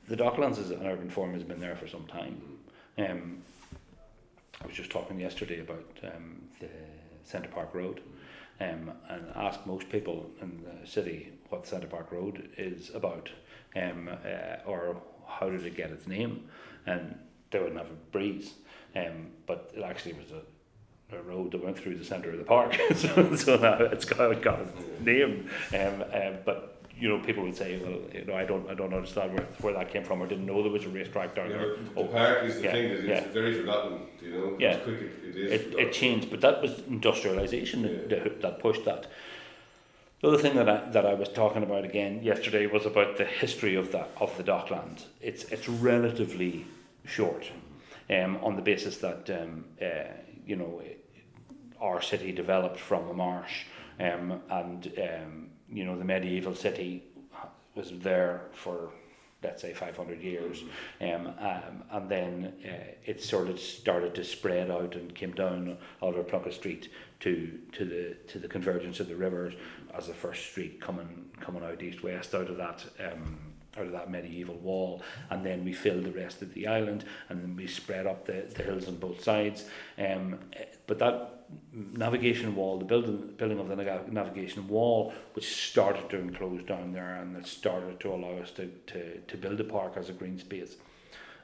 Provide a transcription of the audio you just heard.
the Docklands as an urban form has been there for some time. I was just talking yesterday about the Centre Park Road, and asked most people in the city what Centre Park Road is about, or how did it get its name, and they wouldn't have a breeze. But it actually was a road that went through the centre of the park, so now it's got its name. But people would say, well, I don't understand where that came from, or didn't know there was a racetrack down there. The park is the thing that it's very forgotten. Yeah, it's quick it is. It changed, but that was industrialisation that pushed that. The other thing that I was talking about again yesterday was about the history of the Docklands. It's relatively short, on the basis that our city developed from a marsh, and the medieval city was there for, let's say, 500 years, and then it sort of started to spread out and came down Oliver Plunkett Street to the convergence of the rivers as the first street coming out east-west out of that medieval wall, and then we filled the rest of the island, and then we spread up the hills on both sides. But that navigation wall, the building of the navigation wall, which started to enclose down there, and it started to allow us to build a park as a green space.